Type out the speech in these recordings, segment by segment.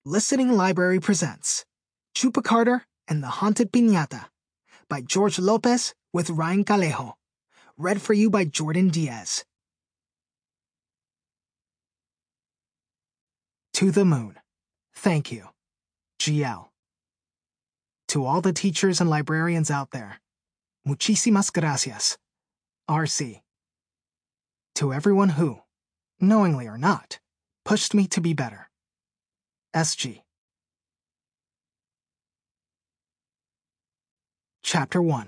Listening Library presents Chupacabra and the Haunted Piñata by George Lopez with Ryan Calejo. Read for you by Jordan Diaz. To the Moon. Thank you. GL. To all the teachers and librarians out there, muchísimas gracias. RC. To everyone who, knowingly or not, pushed me to be better. SG. Chapter 1.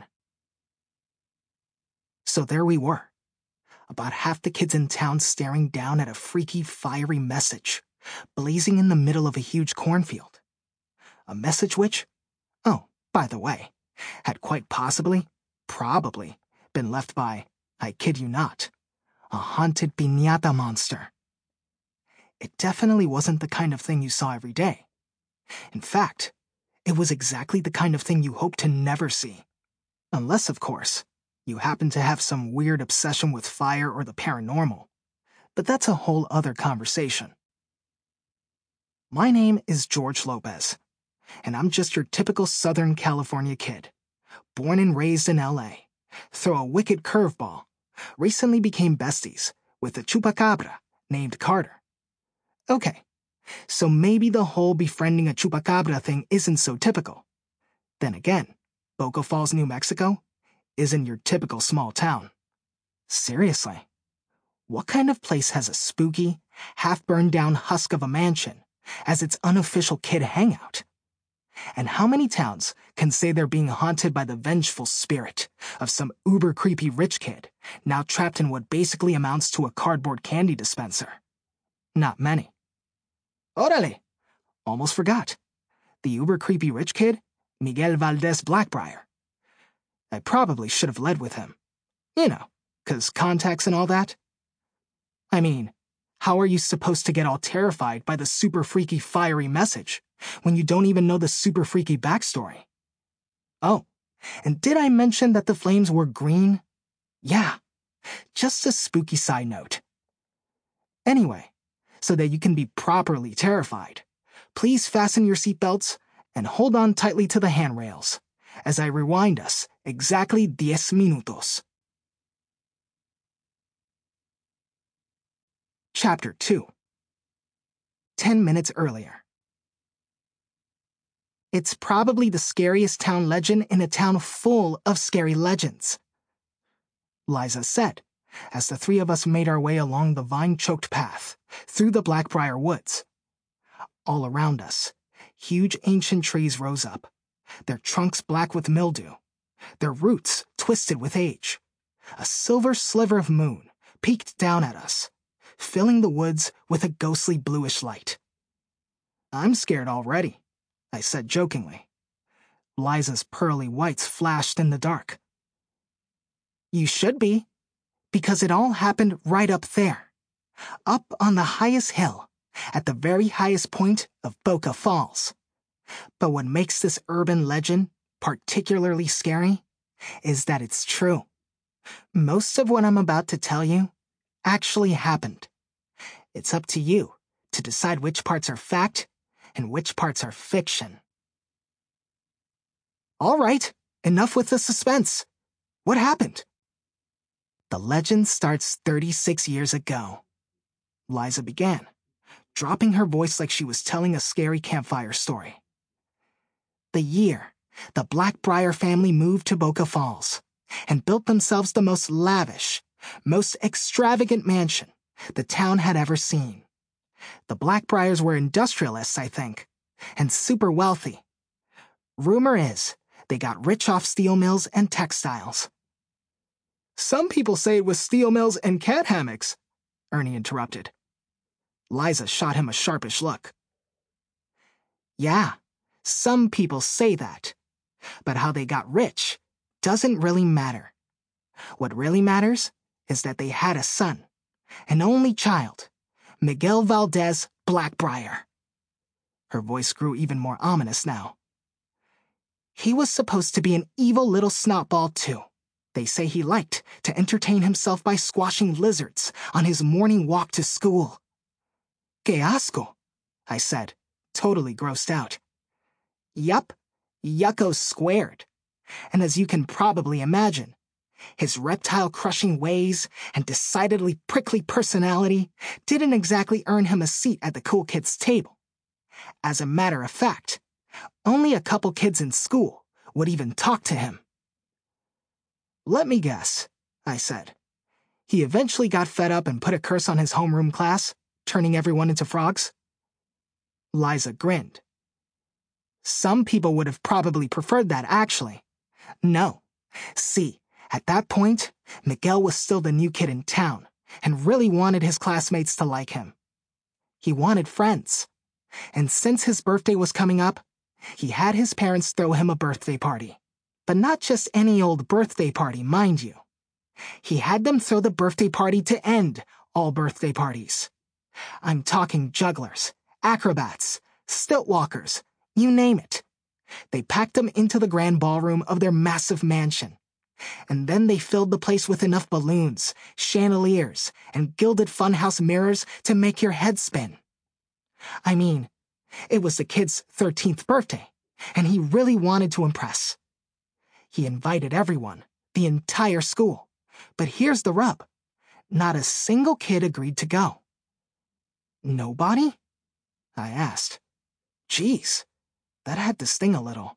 So there we were, about half the kids in town staring down at a freaky, fiery message, blazing in the middle of a huge cornfield. A message which, oh, by the way, had quite possibly, probably, been left by, I kid you not, a haunted piñata monster. It definitely wasn't the kind of thing you saw every day. In fact, it was exactly the kind of thing you hope to never see. Unless, of course, you happen to have some weird obsession with fire or the paranormal. But that's a whole other conversation. My name is George Lopez, and I'm just your typical Southern California kid. Born and raised in LA, throw a wicked curveball, recently became besties with a chupacabra named Carter. Okay, so maybe the whole befriending a chupacabra thing isn't so typical. Then again, Boca Falls, New Mexico, isn't your typical small town. Seriously, what kind of place has a spooky, half-burned-down husk of a mansion as its unofficial kid hangout? And how many towns can say they're being haunted by the vengeful spirit of some uber-creepy rich kid now trapped in what basically amounts to a cardboard candy dispenser? Not many. Orale! Almost forgot. The uber-creepy rich kid, Miguel Valdez Blackbriar. I probably should have led with him. You know, 'cause contacts and all that. I mean, how are you supposed to get all terrified by the super freaky fiery message when you don't even know the super freaky backstory? Oh, and did I mention that the flames were green? Yeah, just a spooky side note. Anyway, so that you can be properly terrified, please fasten your seatbelts and hold on tightly to the handrails as I rewind us exactly 10 minutos. Chapter 2. 10 minutes earlier. It's probably the scariest town legend in a town full of scary legends, Liza said, as the three of us made our way along the vine-choked path through the Blackbriar woods. All around us, huge ancient trees rose up, their trunks black with mildew, their roots twisted with age. A silver sliver of moon peeked down at us, filling the woods with a ghostly bluish light. I'm scared already, I said jokingly. Liza's pearly whites flashed in the dark. You should be, because it all happened right up there, up on the highest hill, at the very highest point of Boca Falls. But what makes this urban legend particularly scary is that it's true. Most of what I'm about to tell you actually happened. It's up to you to decide which parts are fact and which parts are fiction. All right, enough with the suspense. What happened? The legend starts 36 years ago, Liza began, dropping her voice like she was telling a scary campfire story. The year the Blackbriar family moved to Boca Falls and built themselves the most lavish, most extravagant mansion the town had ever seen. The Blackbriars were industrialists, I think, and super wealthy. Rumor is they got rich off steel mills and textiles. Some people say it was steel mills and cat hammocks, Ernie interrupted. Liza shot him a sharpish look. Yeah, some people say that, but how they got rich doesn't really matter. What really matters is that they had a son, an only child, Miguel Valdez Blackbriar. Her voice grew even more ominous now. He was supposed to be an evil little snotball, too. They say he liked to entertain himself by squashing lizards on his morning walk to school. Que asco, I said, totally grossed out. Yup, yucko squared. And as you can probably imagine, his reptile-crushing ways and decidedly prickly personality didn't exactly earn him a seat at the cool kids' table. As a matter of fact, only a couple kids in school would even talk to him. "Let me guess," I said. "He eventually got fed up and put a curse on his homeroom class, turning everyone into frogs?" Liza grinned. "Some people would have probably preferred that, actually. No. See, at that point, Miguel was still the new kid in town and really wanted his classmates to like him. He wanted friends. And since his birthday was coming up, he had his parents throw him a birthday party. But not just any old birthday party, mind you. He had them throw the birthday party to end all birthday parties. I'm talking jugglers, acrobats, stilt walkers, you name it. They packed them into the grand ballroom of their massive mansion. And then they filled the place with enough balloons, chandeliers, and gilded funhouse mirrors to make your head spin. I mean, it was the kid's 13th birthday, and he really wanted to impress. He invited everyone, the entire school. But here's the rub. Not a single kid agreed to go. "Nobody?" I asked. Geez, that had to sting a little.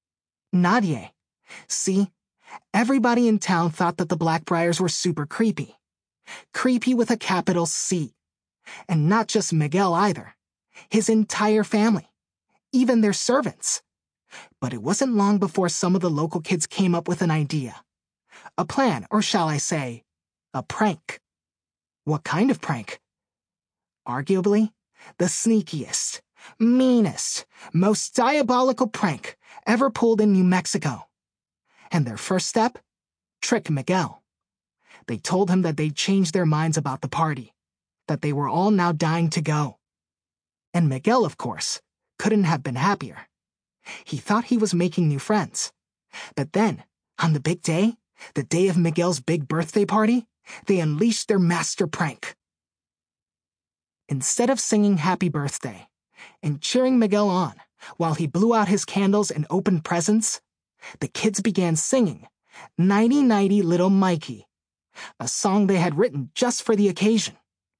Nadie. See, everybody in town thought that the Blackbriars were super creepy. Creepy with a capital C. And not just Miguel either. His entire family. Even their servants. But it wasn't long before some of the local kids came up with an idea. A plan, or shall I say, a prank. What kind of prank? Arguably, the sneakiest, meanest, most diabolical prank ever pulled in New Mexico. And their first step? Trick Miguel. They told him that they'd changed their minds about the party, that they were all now dying to go. And Miguel, of course, couldn't have been happier. He thought he was making new friends. But then, on the big day, the day of Miguel's big birthday party, they unleashed their master prank. Instead of singing Happy Birthday and cheering Miguel on while he blew out his candles and opened presents, the kids began singing Nighty Nighty Little Mikey, a song they had written just for the occasion.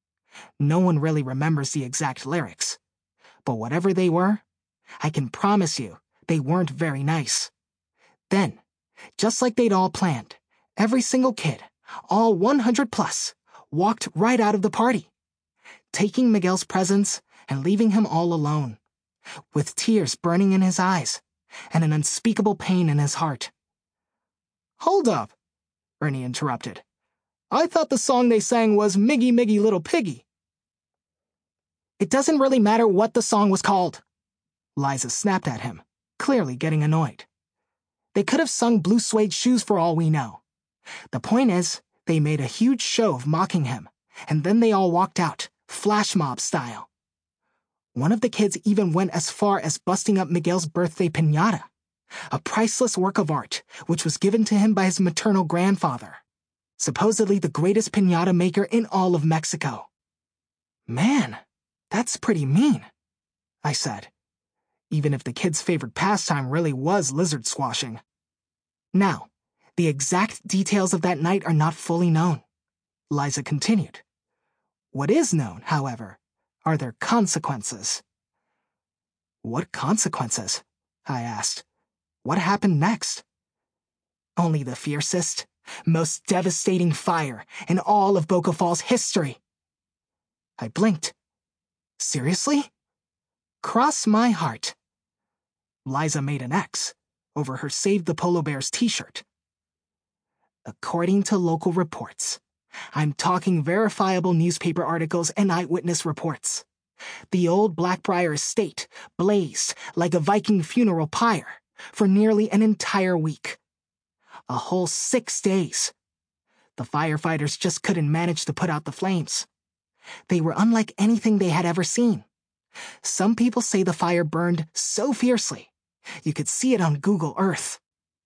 No one really remembers the exact lyrics, but whatever they were, I can promise you they weren't very nice. Then, just like they'd all planned, every single kid, all 100 plus, walked right out of the party, taking Miguel's presents and leaving him all alone, with tears burning in his eyes and an unspeakable pain in his heart. "Hold up," Ernie interrupted. "I thought the song they sang was Miggy Miggy Little Piggy." "It doesn't really matter what the song was called," Liza snapped at him, clearly getting annoyed. "They could have sung Blue Suede Shoes for all we know. The point is, they made a huge show of mocking him, and then they all walked out, flash mob style. One of the kids even went as far as busting up Miguel's birthday piñata, a priceless work of art which was given to him by his maternal grandfather, supposedly the greatest piñata maker in all of Mexico. "Man, that's pretty mean," I said, even if the kid's favorite pastime really was lizard squashing. Now, the exact details of that night are not fully known, Liza continued. What is known, however, are their consequences. "What consequences?" I asked. "What happened next?" "Only the fiercest, most devastating fire in all of Boca Falls history." I blinked. "Seriously?" "Cross my heart." Liza made an X over her Save the Polo Bears t-shirt. "According to local reports, I'm talking verifiable newspaper articles and eyewitness reports, the old Blackbriar estate blazed like a Viking funeral pyre for nearly an entire week. A whole 6 days. The firefighters just couldn't manage to put out the flames. They were unlike anything they had ever seen. Some people say the fire burned so fiercely, you could see it on Google Earth."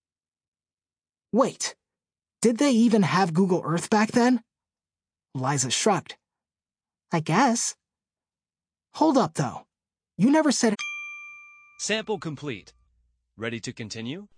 "Wait, did they even have Google Earth back then?" Liza shrugged. "I guess." "Hold up, though. You never said. Sample complete. Ready to continue?